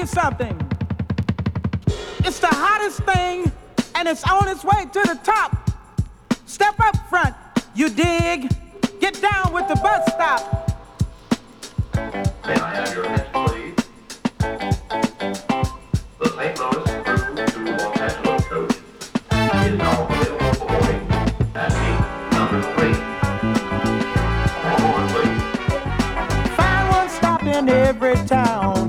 you something. It's the hottest thing, and it's on its way to the top. Step up front, you dig? Get down with the bus stop. May I have your attention, please? The St. Louis through to Los Angeles coach is now available for boarding at gate number 3. All over, please. Find one stop in every town.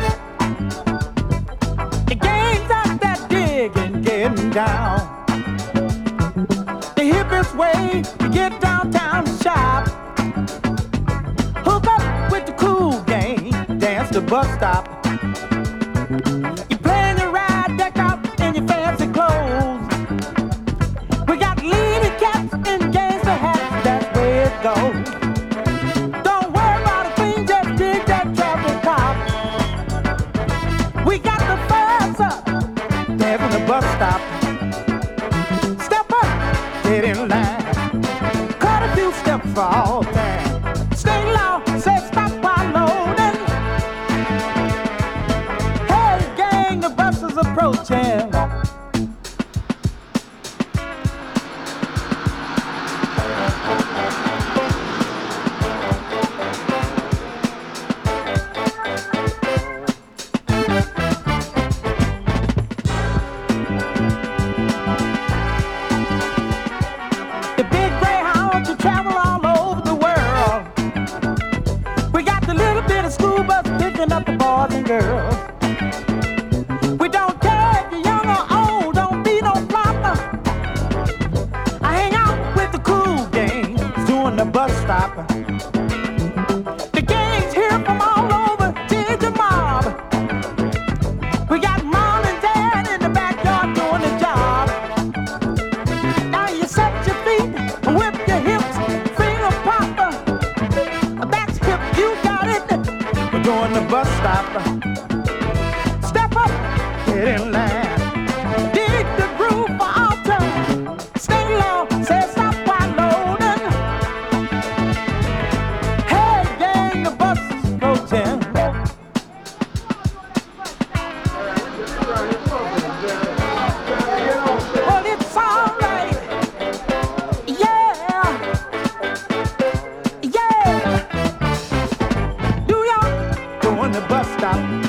The gang's out that digging, getting down. The hippest way to get downtown to shop. Hook up with the cool gang, dance the bus stop. You plan your ride, decked out in your fancy clothes. We got lady cats and gangster hats, that's where it goes. Don't worry about a thing, just dig that traffic cop. We got the fuzz up, dancing the bus stop. Step up, get in line. Cut a few steps for all time. Stay low, say stop while loading. Hey gang, the bus is approaching. The big Greyhound to travel all over the world. We got the little bit of school bus picking up the boys and girls. We don't care if you're young or old, don't be no flopper. I hang out with the cool gang, doing the bus stop. The gang's here from all over, dig the mob. We got mom and dad in the backyard doing the job. Now you set your feet, whip your hips, finger popper. That's hip, you got it. We're doing the bus stop. Step up, get in line. Dig the groove for all time. Stay low, say stop while loading. Hey gang, the bus is approaching. Well, it's alright. Yeah. Yeah. New York, doing the bus stop.